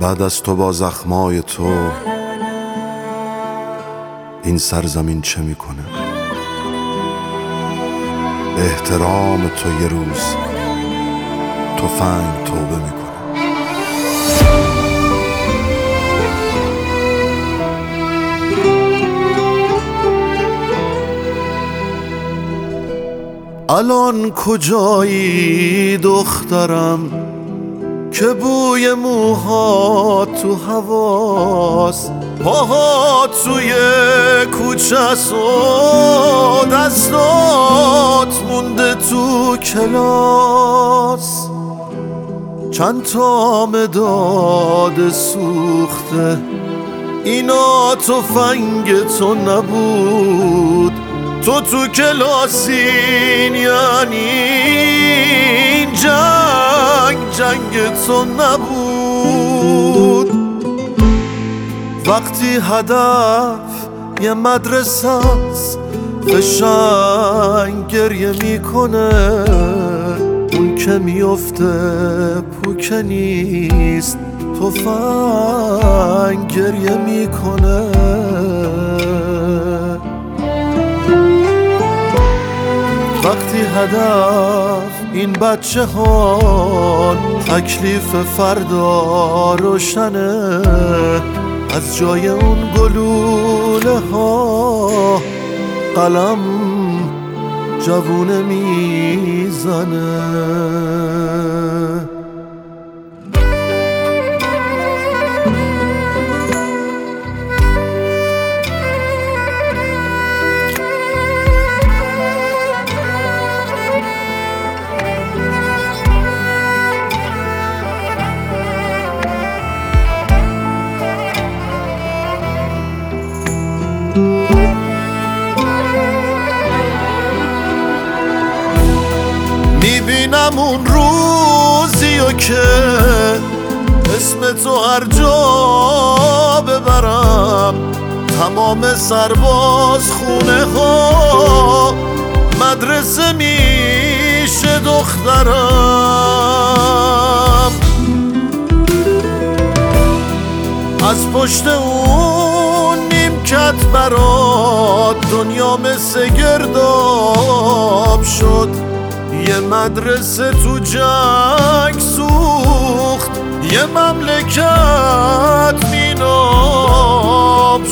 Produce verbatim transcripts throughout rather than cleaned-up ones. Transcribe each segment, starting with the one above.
بعد از تو با زخمای تو این سرزمین چه میکنه؟ به احترام تو یه روز تفنگ توبه میکنه. الان کجایی دخترم که بوی موها تو هواست، پاها توی کوچه است و دستات مونده تو کلاس. چند تا مداد سوخته اینا تفنگ تو نبود، تو تو کلاسین یعنی این جنگ جنگ تو نبود. وقتی هدف یه مدرسه است فشنگ گریه میکنه، اون که میفته پوکه نیست تفنگ گریه میکنه. وقتی هدف این بچه ها تکلیف فردا روشنه، از جای اون گلوله ها قلم جوونه میزنه. میبینم اون روزیو که اسم تو هر جا ببرم، تمام سرباز خونه ها مدرسه میشه دخترم. از پشت اون نیمکت برات دنیا مثل گرداب شد، یه مدرسه تو جنگ سوخت، یه مملکت میناب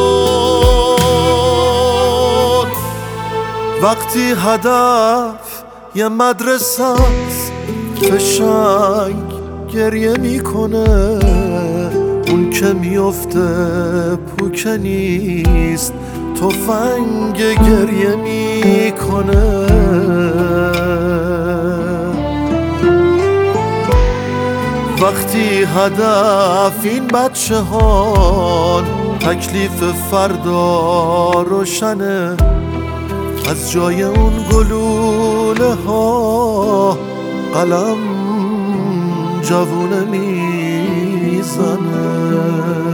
شد. وقتی هدف یه مدرسه است فشنگ گریه میکنه، اون که میفته پوکه نیست تفنگ گریه میکنه. وقتی هدف این بچه ها تکلیف فردا روشنه، از جای اون گلوله ها قلم جوونه میزنه.